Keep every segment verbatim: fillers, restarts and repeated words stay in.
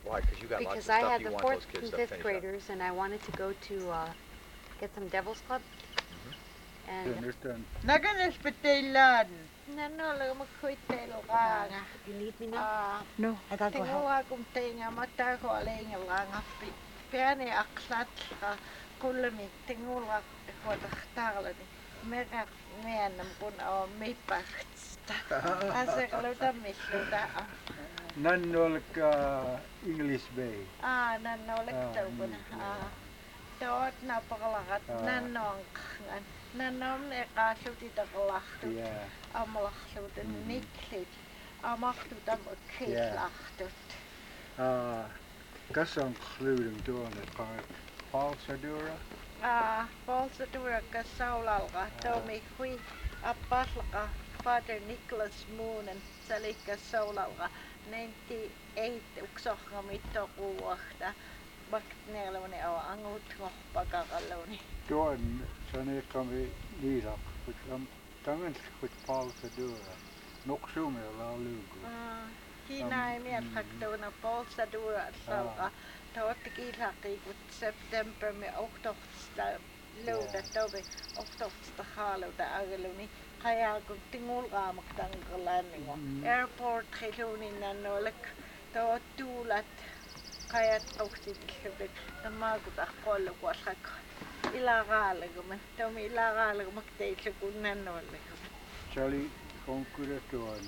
Why? Because you got lots of Because I stuff had you the want fourth those kids and to fifth finish up. graders, and I wanted to go to uh, get some Devil's Club. And Naganas patailan. Nanolo makuitelanga. you need me now? Ah, No, I gotta go help. tingua kum tinga matako alenga langa pi. Piani aklatla kullani tingula huotahtaalani. Mega miennam kun on mipaktsta. Asekluta milluta. Nannolka English Bay. Ah, nannolek tawun. Ah. Tot napakalakat nannongan. Nannom eqaalluti taqallartut. Amallarluten niklit. Amartutam ukkiillartut. Ah, kassanqluudum tuona qaat Falsadura. Ah, Falsadura kassaulalqa tomi hui appalqa Father Nicholas Moonen salikka saulalqa ninety-eight uksorqamittoquuarta baknerluni awa angutngorpaqaqalluni. Tuon saneqami liilaq utlam tanganllukut Falsadura. Noqsuumialaaluugu. Ah, hinaimiallaqtuuna Falsadura allauqa taottikiillaqiikut September me oktortsta luuta tovi oktortsta haaluta agaluni qayaaqut tingulqaamaq tanqerlaanningu airport qiluni nannolak taottuulat qayat qawsitillubit tamaakut aqqolluk wallaq ilaqaalaguman tomi ilaqaalagumak teillukun nannollaguman Charlie konkura tuon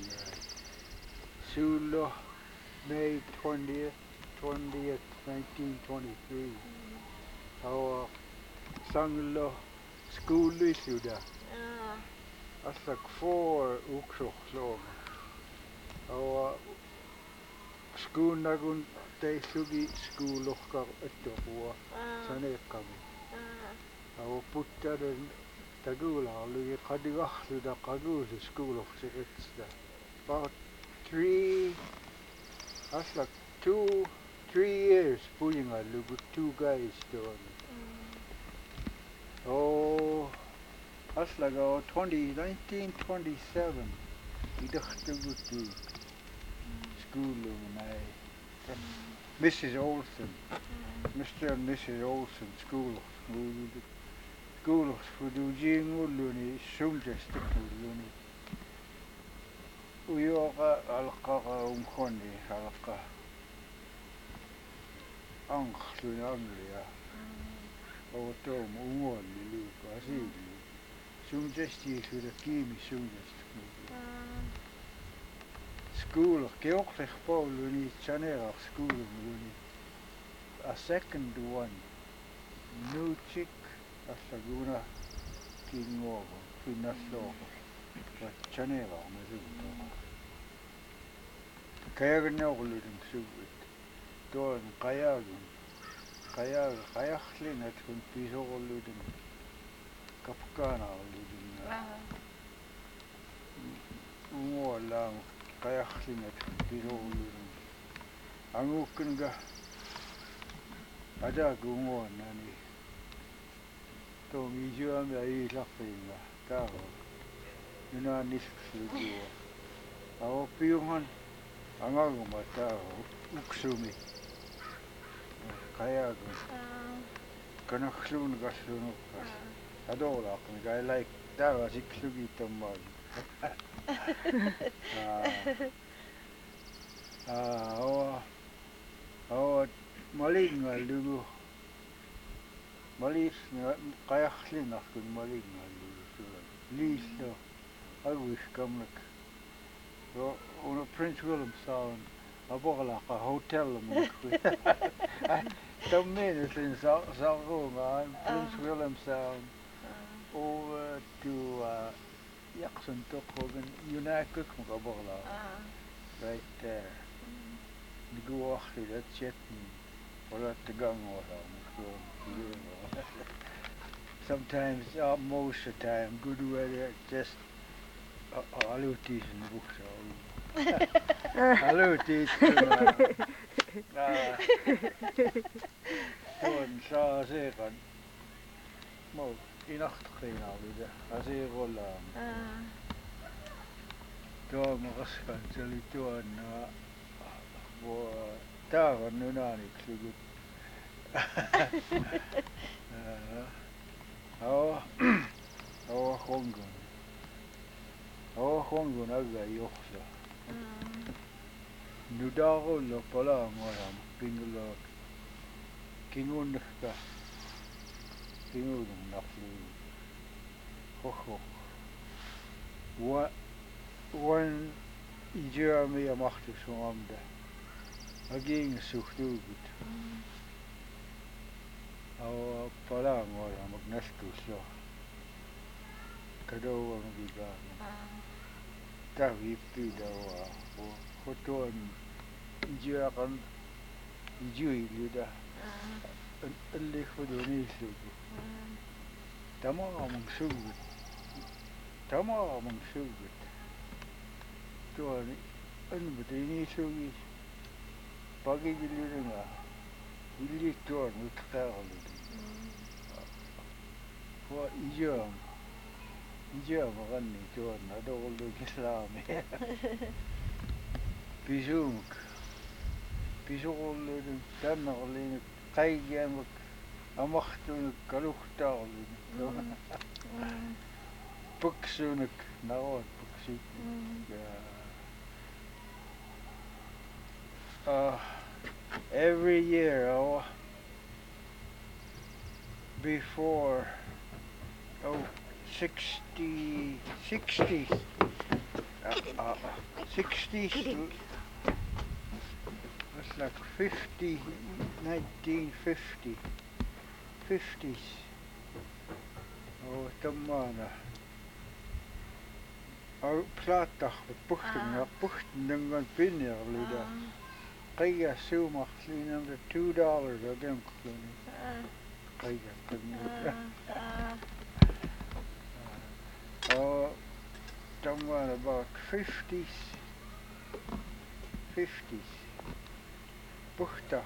Sulo May twentieth, twentieth, nineteen twenty-three. Our sanglo school isuda. Aslak four uksoxlooma. Our school nagun te sugi school okkar ettoqua saneeqqami. Our puttaden tagularlugi qadigarluda qaguusi school ofsiqitsta. About three aslak two three years puingallugu two guys doon. Oh, aslak oh twenty nineteen twenty-seven idahtugu tu school unai. Missus Olsen, Mister and Missus Olsen school of school of Fudujinguluni sumjestikuluni. Uyoqa alqaqa umkhoni alqa angluni anglia otom umolli luuqa asiili sumjestiisuda kiimi sumjestikulu school keoqlerpauluni chanerar schoolumuni a second one new chick assaguna kingovo finnasloqo but chanerar masumta kayagnaquludum suvut tuon qayagun qayag qayarlinat kun pisoquludum kapkaanarludum umuallaam qayarlinat pisoquludum anguukkunga adaguumuannani tomi juami ailarringa taaro nunaannisluguwa awo piungan angaguma taaro uksumi qayagun kanarluun gallunuqqas adoolaaqni kai like taara siklugi tammaagi ah awa awa malingallugu malisnga qayarlinarkun malingallugu sulan liillo aguiskamnak so on Prince William Sound aborlaqa hotel mukwi tammen sin sarunga Prince William Sound over to uh, Jackson Tokogan United Aborla right there the go achli that shit or the gang or sometimes uh, most of the time good weather just alutis in the book so alutis tuon saa seeqan mo inartqinarluda asiirullaam tuamaqasqan sali tuanna Täällä nynääniksi lykyt. Joo, joo, hongun. Joo, hongun aga johsa. Nudarulla palaangoja, pingulla kingunnekka. Kingunnun naflu. Hoho. Wa wan ijami ja mahtu suomda. Aging suhtugut. Awa palaangoja magnastus jo. Kadoa magigaan. Tahvippi dawa. Hoton ijakan ijui lida. اللي خذوني سوق. تمام سوق. تمام سوق. تواني أنا بديني سوقي. باقي اللي اللي توان متقارن. هو إجام. إجام غني توان هذا هو الإسلامي. بيزومك. بيزول تنغلين قيامك أمختونك كلوختارلين. بكسونك نعود بكسيك. Uh, every year, oh, before, oh, sixty, sixties, uh, uh, sixties, it's like fifty, nineteen fifty, fifties, oh, tamana. Oh, plaatdag, puchting, puchting, dan pinner, lida. Kaya sumach lin under two dollars again, kaya kaya. Oh, someone about fifties, fifties. Puchtach.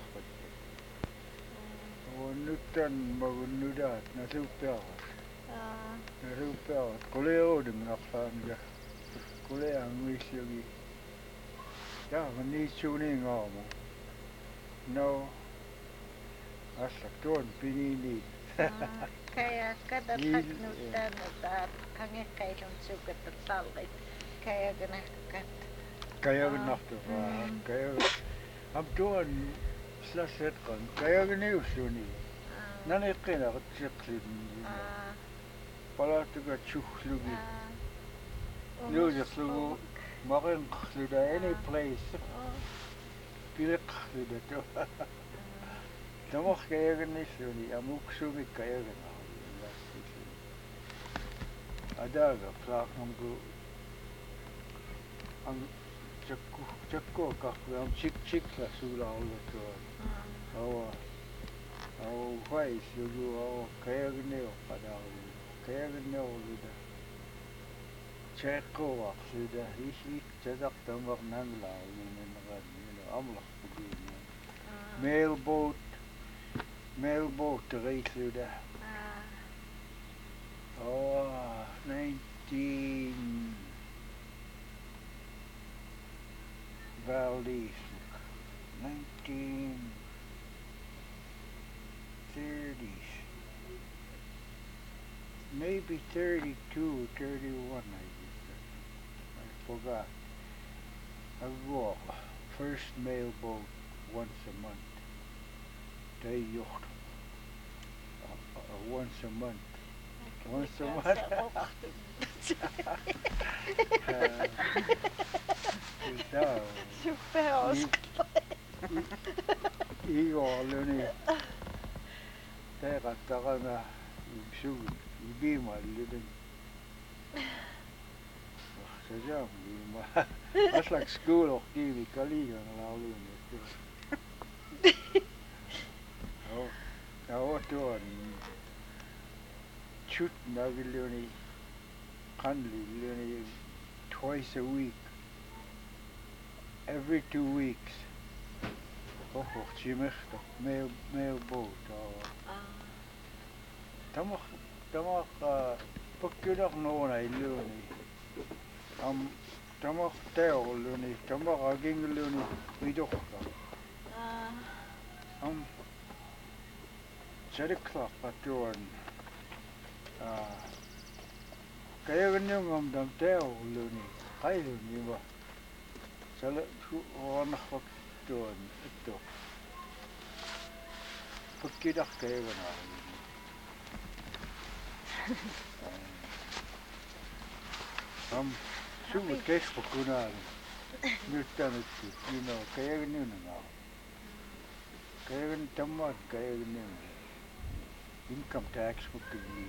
Oh, nutan magunudat na super. Na super. Kole odem nakhan ja. Kole angwisyogi. Ja, man niet tuning allemaal. No, als ik toen ben ik niet. Kaya kada taknutan at kange kailon sugat at salgit. Kaya ganakat. Kaya ganakat. Kaya am toen slaset kan. Kaya gneus toen. Nane kena gatsiksin. Pala tuga chuchlugi. Nu jaslugu. Marin khluda any place. Pilek khluda to. Tamok kaya ganis yun. Amuk sumi kaya gana. Adaga plak namgu. Ang chakku chakku kakku am chik chik la sula ulo to. Awa awa wai sugu awa kaya ganeo pada ulo. Kaya ganeo ulo da. Cheko wak sudah isi cedak tambak nangla ini nagan ini amlak begini. Mailboat, mailboat terus sudah. Oh, nineteen Valdez, nineteen thirties, maybe thirty-two, thirty-one. Forgot. I walk first mailboat once a month. Day yacht. Uh, uh, once a month. Once a month. Super. Igor luni. Tega tagana ibsu ibima luni. Sajam ibima. That's like school or kiwi kaliga na luni. Oh, oh, tuan. Shoot nagiluni. Kanli luni twice a week. Every two weeks. Oh, oh, chimechta. Mail, mailboat. Tamak, tamak, pagkunak noon ay luni. Am, tamak teo luni. Tamak aging luni. Widok ka. Um, Chadikla patuan. Ah, kaya ganyan ngam dam teo luni. Kaya luni ba? Sala tu orang patuan itu. Pakidak kaya ganyan. Um, sumut case pakunan. Niltan itu, you know, kaya ganyan nga. Kaya ganyan tamad kaya ganyan. Income tax pakini.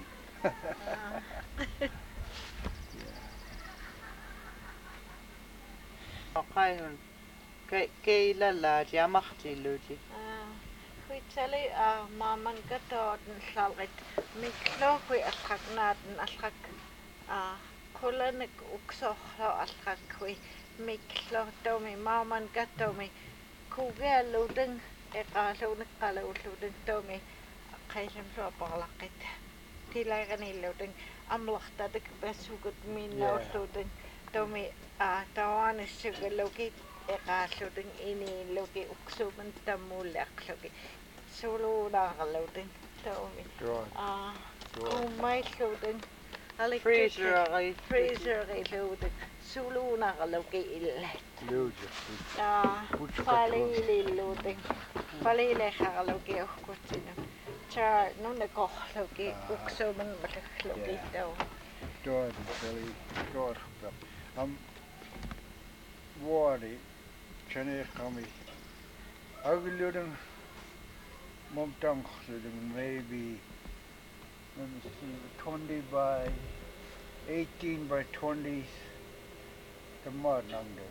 Qaihun keila la jamartiluti. Kuitsali maaman katoodin salqit miklooqui allaqnaatin allaq qulanik uksoorlo allaqui miklo tomi maaman katomi kugialluutin eqaaluunik qaluulluutin tomi qaillamluaparlaqqit tilaaganiilluutin amlartatik bassukut minnaulluutin tomi tawaanissugalluki eqaalluutin iniilluki uksuuman tammuuliaqluki suluunaaqalluutin tomi ah kummailluutin Freezer freezerilluutin suluunaaqalluki illat Luja. ah palililluutin palileqaqalluki uhkutsinu cha nunakorluki uksuuman malaqluki taw Door Billy door. Um, Wadi, Chene Kami. Agiluding Mumtang, maybe, let me see, twenty by eighteen by twenty. The mud under.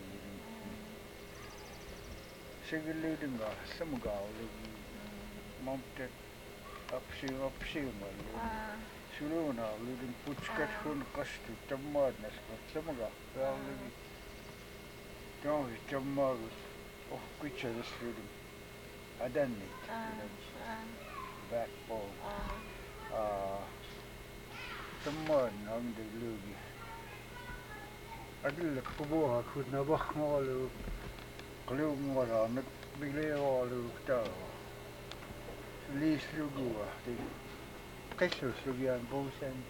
Sigiluding a Samagal, Mumtet up see up see Suluna, living Puchkat Hun Kastu, Tamadness, but Samaga, well, living. Don't be Tamag of Quicha the student. I done it. Backbone. Uh, Tamad, I'm the Lugi. I did look for more, I could never call you. Glue more on the big all of Tower. Least Lugua, the Kessels Lugi on both ends.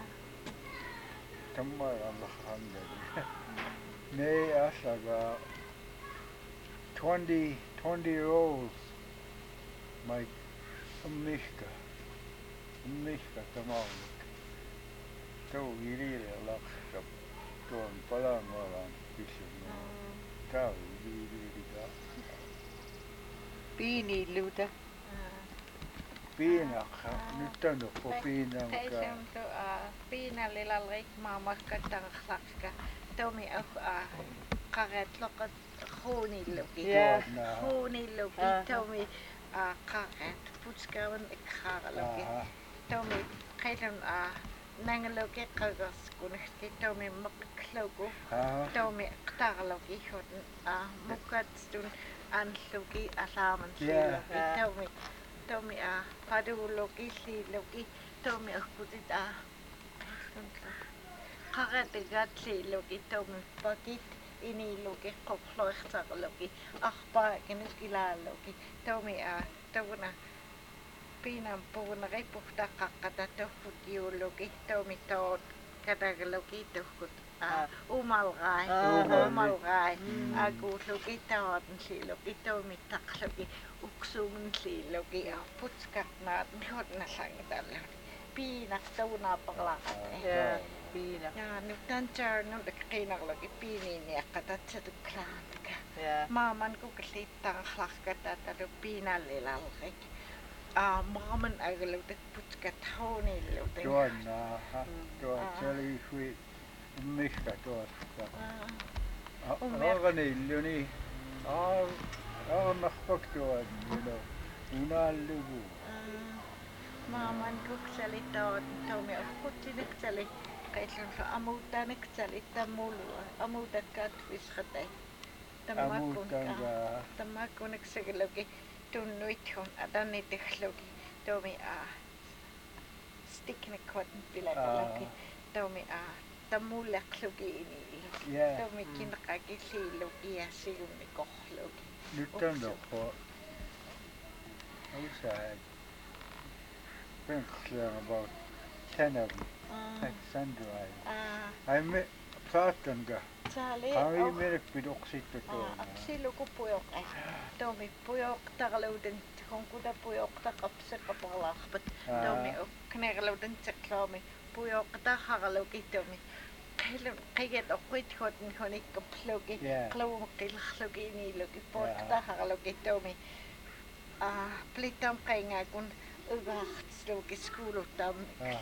Tamad on the hundred. Nay, Asaga, twenty, twenty year olds, my Mishka, Mishka, come on. So, we really lock up to an Palang or on fishing. Tell we really got. Beanie luta. Pina, Nutano for Pina. Kaisamtu piinalilalrik maamakkatarqarka tomi ah qaretlaqat khuunilluki khuunilluki tomi qaret putskawan iqqaarluki tomi qailam nangaluki qagaskunakki tomi maqluku tomi qtaarluki hutun mukkatstun anluki alaaman siluki tomi tomi paduulluki siluki tomi akkutit qaratagaatliilluki tomi pakit iniilluki qoqloiqtaqluki arpaakinuskilaalluki tomi tawna piinam puunaripuhtaqaqqatattorput yuulluki tomi toot katagluki tuhkut umalgai umalgai aguulluki tawatansiilluki tomi taqluki uksumunsiilluki putskaqnaat hotnallangitalluni piinaqtawnaapaqlaqate Piina. Ja, nyt tämän tjärnun kiinalakin piiniin ja katsottu klaantka. Ja. Maaman kukli tanglakata tätä piinallilallik. Ah, maaman agelutet putskat haunillutin. Tuonna, tuon seli kui Mishka tuosta. Organilluni. Ah, ah, nahpaktuan, you know. Unallugu. Maaman kukseli toon, tomi kutlinekseli. Kaitlun amuutanekseli tamulua, amuutakkaat visqatay. Amuutanga. Tammakkuneksegeluki tunnuithun atanitexluki tomi a stiknekwat pilatluki tomi a tamullaqluki inilluki tomi kinqakilliilluki ja sigunnikorluki. Nyt on loppu. inside. Friends, uh, about ten of them. Ah, At sun-drive. ah, I met Platonga. Sali. Kami Oh. menet pidoksit to. Ah, siluku puyok ai. Tomi puyok tagaluden kun kuda puyok takapse kapalahpat. Tomi knerluden tsaklami puyok tahagaluki tomi. Kailun kayet okwit hotin honik kaplogi. Klawum kilahlogi ni logi pot tahagaluki tomi. Ah, plitam kainga kun ugahtslogi skulutam.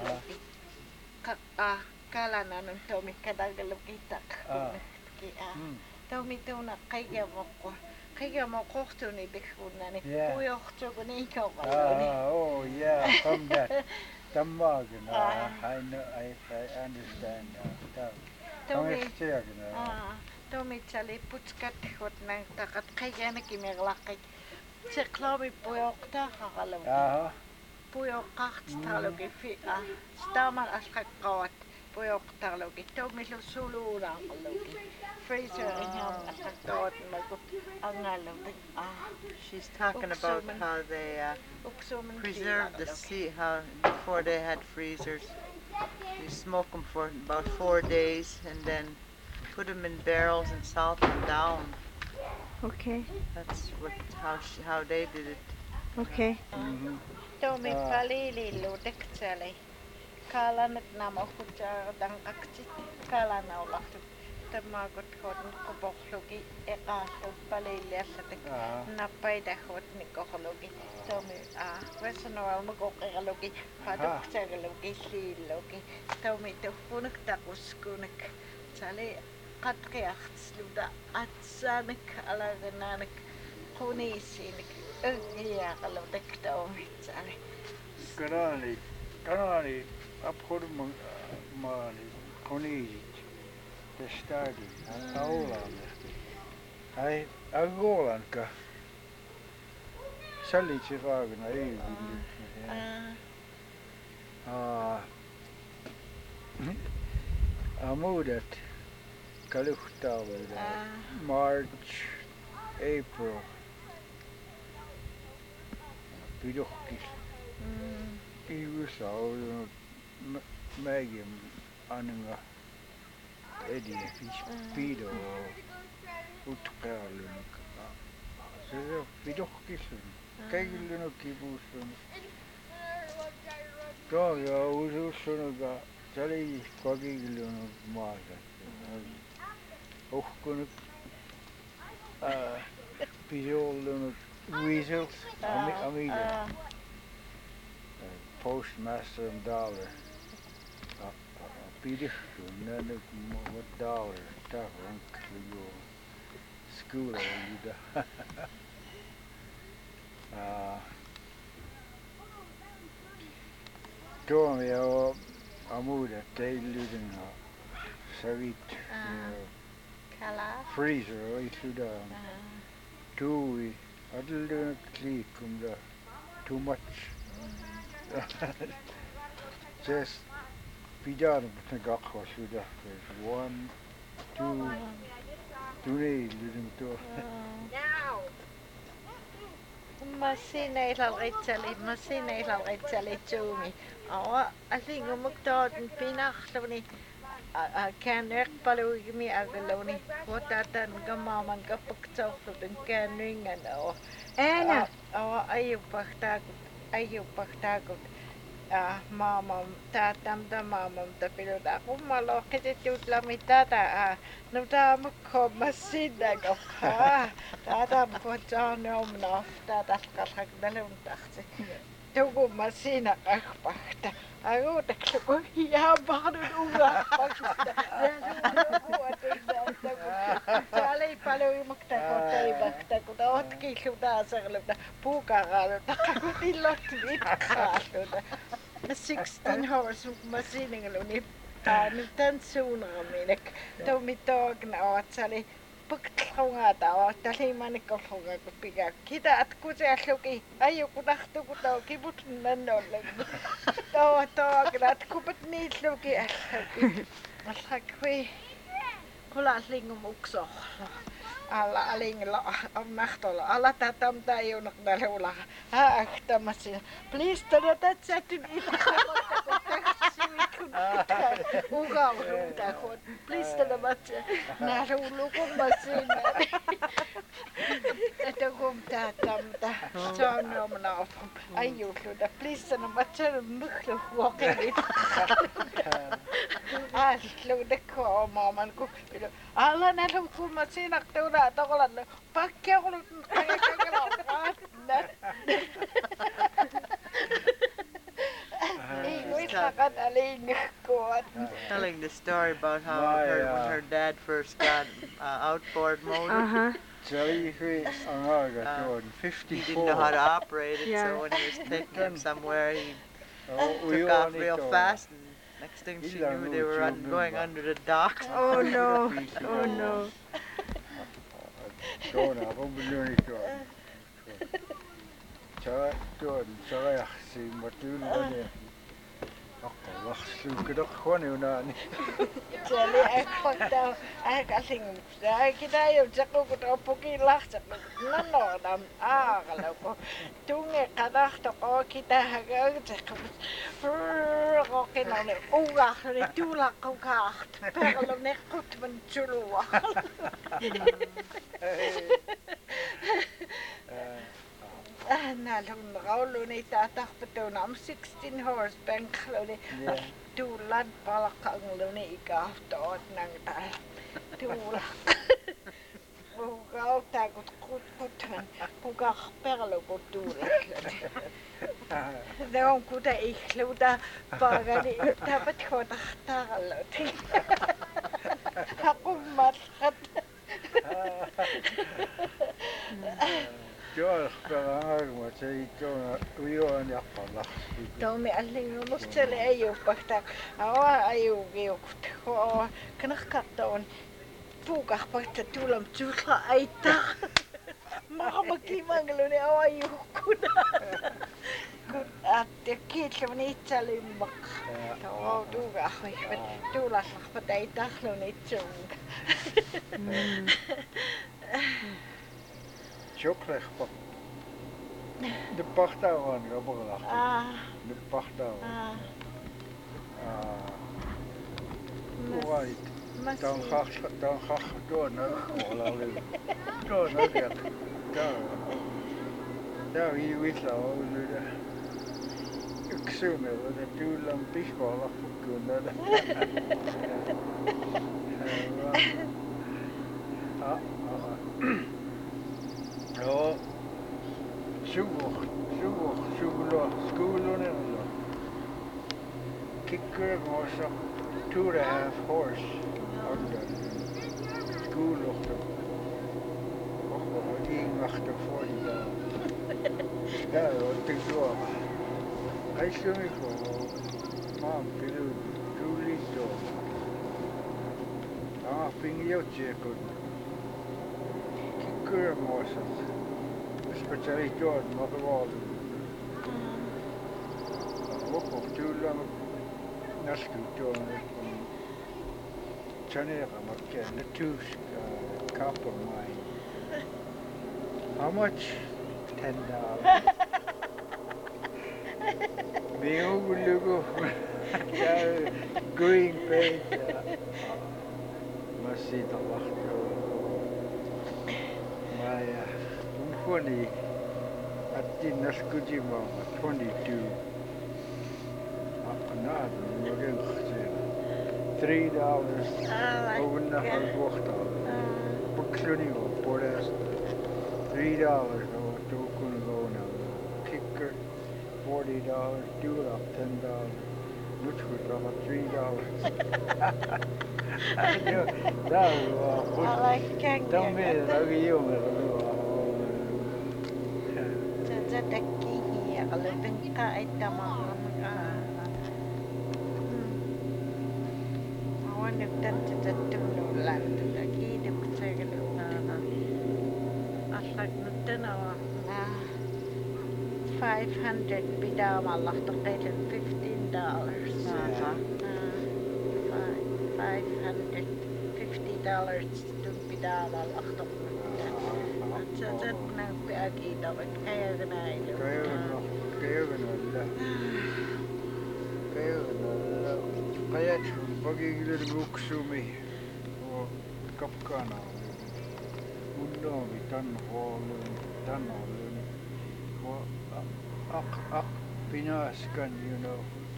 Ka ah kalanan tomi kadagaluki tak. Ah. Tomi tuna kaya moko. Kaya moko tuni bikunani. Puyohtugo ni kavaloni. Ah, oh yeah, from that. Tamagan. I know, I, I understand now. Tomi. Ah, tomi chali putskat hot nang takat kaya na kimirlakay. Se klami puyokta hakalog. Ah. Puyokart talogi fi ah. Staman askak kawat. Puyokta logi. Tomi lo sulu lang logi. Freezer inyam askak kawat magut angalog. Ah. She's talking about how they uh, Uksuman preserved the sea, how before they had freezers. You smoke them for about four days and then put them in barrels and salt them down. Okay. That's what how she, how they did it. Okay. Mm-hmm. Tomi palili ludekseli. Kalanat nama hujar dan aksit kalana olahtu. Tamagot hodin kobohlugi ekasu palili asatek. Napaida hodin kohlugi. Tomi ah vesanowal magokeralugi padukseralugi liilugi. Tomi tuhunak takuskunak. Sali katkeachtsluda atsanak alagananak kunisinik. Ögiakaludek tomi sali. Kanani, kanani, aphodum maali, konisit. The study, Aulan. I, I go on ka. Sally Chicago, I will. Ah, I moved at Kaluhtawa, March, April. Pidokis. I was all Megan Anninga Eddie Pido Utkarlunuk. Se on Pidokis. Kaikilunukkipuussun. Tuo ja usuussunuka sali kakikilunuk maata. Uhkunuk. Pidollunuk weasels. Amiga. Postmaster and dollar. Pidikku, nännyt what dollar. Tää rankki joo. School oli Tuomi ja amuda teillinen savit. Freezer oli sydän. Tui. Adellut liikkumda. Too much. Just pidaan mutta kakko sydän. One, two, three lyden tuo. Masina ritsali, masina ritsali tuumi. Awa, asingo muktoon pinakhluni. Käännöök paluigimi agaloni. Vuotatan gamaman kapaktsauhluten käännöingen oo. Ääna! Awa ajupahtaakut, ajupahtaakut. Maamam, taatam ta maamam ta piluta. Kummalo ketetut lami tata. No taamukko masina kaphaa. Taatam kotsaon omnof. Taatas kalhak dalun tahtsi. Tuku masina kahpahta. Aguutaksa kun hiapahdun uudahpahta. Sali paljon mukta koteivahta, kun otki sudaasarluta puukaraaluta, kun illot vitkaaluta. Sixteen horse masiningiluni nyt tän suunaaminek. Tomi toogna oot sali puktlungata oot tali manikkolunga kun pikä. Kita at kuseasluki aiju kun tahtu kun tau kiput nannolle. Too toogna at kuput niitluki asluki. Alhak hui. Kulas lingum uksohlo. alla alingla amnahtola alla tatam tajunnak dalula haaktamassa please tada tatsatin uga uga hot please tada matsa narulu kummasina että kum tatamta sanomna afum ayyuluda please tada matsa muhlu huokelit asluda ko maaman ku alla nalu kummasina tuda tokolan pakkia kulut kakakala Telling the story about how My, her, uh, when her dad first got uh, outboard motor, Uh-huh. Jellyfish Angaga Uh, Jordan, he fifty-four. didn't know how to operate it, Yeah. so when he was taking him somewhere, he Oh, we took off only real thought- fast, and next thing she Illa knew, they were un- nuutiu going numba. under the dock. Oh no. Oh no. Jordan, Robinoni Jordan. Tja, Jordan, tja, zie maar toen wanneer. Ach, lach zoeken toch gewoon nu naar niet. Jali akpagta akaling sa kita yung sako ko to puki lak sa nano dam akala ko tunge kadak to ko kita hagag sa ko kinane uga ni tulak ko ka pero ne kut man chulwa nalong nakaulo ni tatak pato na am sixteen horse bank lo ni tulad pala kang lo ni ikaw toot ng tal tulak ugaw tagot kut kutan uga perlo ko tulak daw ko ta iklo da pagani dapat ko ta takalo ti ako matkat Jordan, maar maar zei Jordan, we are niet afvallig. Tomi alling mustele ayu pakta awa ayu geukut ko kanah karton puga pakta tulam tulha aita maka magkimangalo ni awa ayu kuna kun at kitlo ni talimak tawa duga hoy tulas patay taklo ni chung Chocolate pak. De pachtouwen, grappig. ah De pachtouwen. ah Ah. Right. Dan masih ga ik dan ga ik door naar Holland. Door naar daar. Daar. Daar hier weet je al hoe de. Ik zoek me wat de doel aan pischbal afgekomen. Ah, ah. Ja, zoek, zoek, zoek, school en kicker was a two and a half horse out there. School of the och wel één achter voor die daar. Ja, wat ik doe. Hij stond ik gewoon. Mam, pilu, Julie zo. Ah, ping je check goed. Kicker was het. Speciaal Jordan, maar gewoon. Ook op toe lang. Naskuton Chanera Marken, the two uh, copper mine. How much? Ten dollars. Me overlook green paint. Maar zie dan wacht. Maar ja, funny. At die Naskujima, twenty-two. Three dollars over the whole Buxlunny or Portas. Three dollars or two couldn't go now. Kicker, forty dollars, do it up ten dollars. Which was about three dollars. That was I like gang. Tell me that you Tadaki here, a little kite tamam. I wonder if that's the two land. The key to say a little. I like the dinner. Five hundred bidam Allah to pay fifteen dollars. Five hundred fifty dollars to bidam Allah to Tätä näytti akiitavat käyränäily. Käyränä, käyränällä. Käyränällä. Kajatsun pakingilin muksumi. Och kapkana. Unnomi tanhoolun, tanhoolun. Och ak, ak, pinaskan, you know.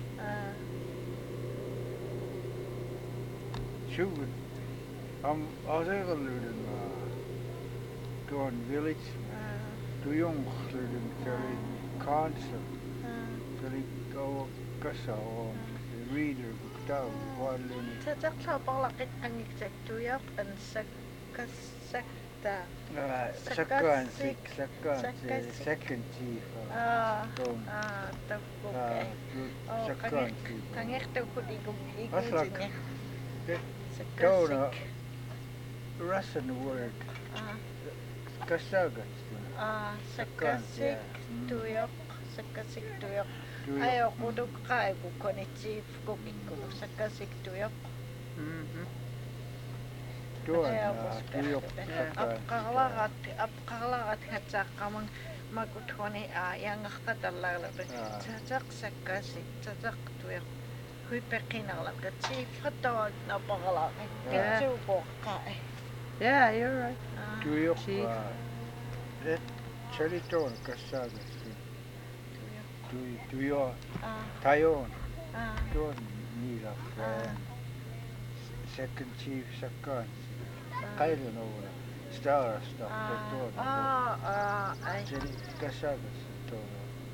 Sjuven. Am asegaluden tuon village. Tujongluden tuli council. Tuli kau kasa on reader tau wallun. Tätä klapalakit angiksettuja on sakta. Sakkan sik, sakkan second chief. Ah, ah, tokko. Sakkan chief. Kangehtu kudikum Aslak. ikutinne. Kauna Russian word. Ah. Kasagat. Ah, sakasik tuyok, sakasik tuyok. Tuyok. Ayo kuduk kai kukoni chief kukikkunu sakasik tuyok. Mhm. Tuon Ayo tuyok sakkan. Apqarlarat apqarlarat hatsaqamang makuthoni a yangaqatallarlu. Tataq sakasik tataq tuyok. Huipeqinarlanga chief qataat napaqalaqit. Yeah. Kitsuuqoqqai. Yeah, you're right. Tuyok. Chief. Det chaliton kasagat. Tuy tuyo Ah, tayon. ah. Tuon nila. Second chief sakkan. Kailan olla. Star stuff. Tuon. Ah, ah, ai. Chali kasagat. Tuon.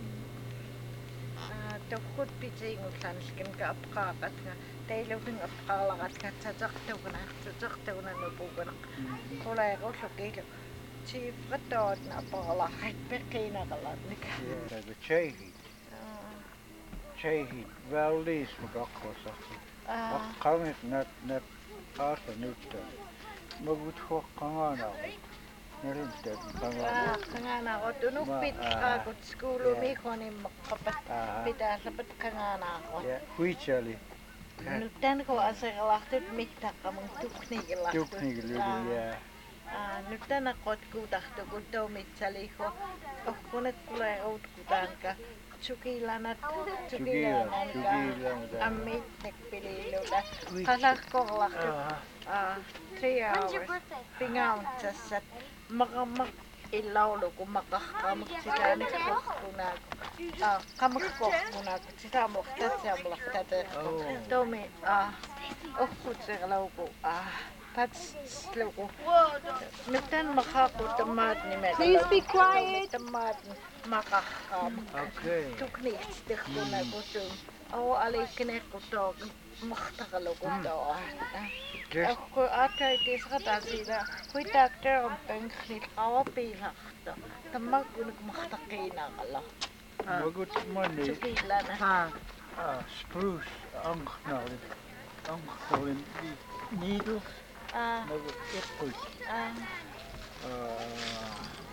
Tokkut pitsingullanskin ka apqaaqat nga tailuvin apqaarlaqat nga tataqtuguna tataqtuguna nupuguna quleerulluk chief qataat napaqalaqit peqinaqalarnik Yeah, the Chehi. Chehi. Valdis makaqqosaqsi. ah Aqqamit nat nat aarta nutta. Magut hoqqangana. Narinta qanga. qangaanaqut unuppit qaakut skuulumi qonimmaqqapat pitaallapat qangaanaqut Ja, huichali. nuttan ko aseqalartut mittaqqamung tuknigilartut Tuknigiludin ja. nyt tänä kotkuutahtu, kun toumitsaliho, ohkunet tulee outkutanka, tsukilanat, tsukilananka, ammitnek pililuda, kasakkorlahtu, three hours, pingauntsassa, makamak illaulu, kun makahkaamuk sitä nyt kohkunaku, kamak kohkunaku, sitä mohtatsia mullahtätä, toumi, ohkutserlauku, Patsluku. Nyt tän makakut maat nimeltä. Please be quiet. Maat makakkaam. Okay. Tukniits tehkuna kutum. Au alikkene kutoon mahtakaluku toa. Just Kun ajatteltiin sata siitä, kuitenkin törön pönkknit kauapiilahto. Tämä kun mahtakiinakalla. magut money. Tsukilana. Ha. Ah, spruce angknalin. Angknalin needles. Ah, Magut ipput. ah, Ah,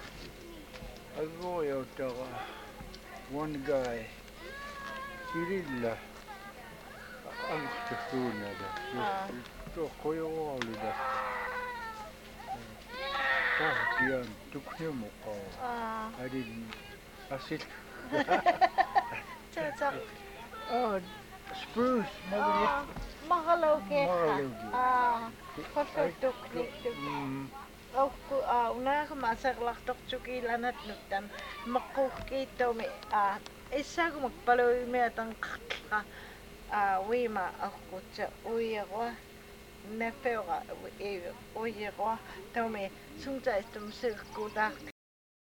agoyotara. One guy. Sirilla. Angktuunada. Ah. Tuo kojoolida. Tahtian tukne mukaan. ah. I didn't. Asit. Tsatsak. Oh, spruce. Magut Ah, mahalukeha. Mahaluki. Ah, kosutuk niittu. Mm. Okku a unaga masarlahtok tsukilanat nuttan makkuhkiittomi a issagu makpaluimiatan qatla a uima akkutsa uiroa nefeura uiroa tomi suntaistum sirkkuuta